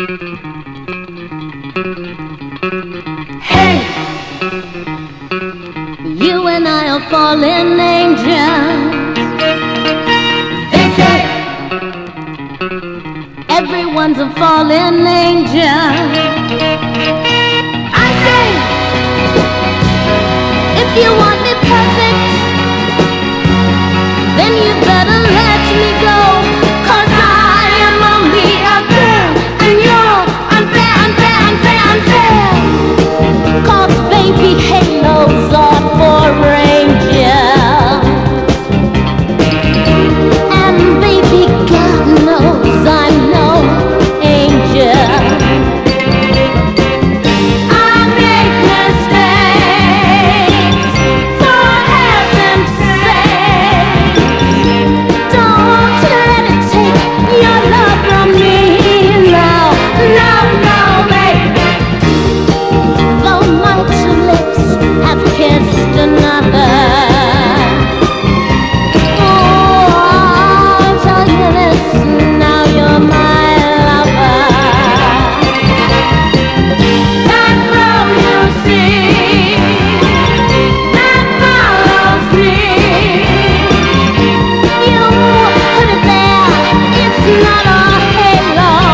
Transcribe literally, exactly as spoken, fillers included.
Hey, you and I are fallen angels. They say everyone's a fallen angel. I say, if you want me perfect, then you better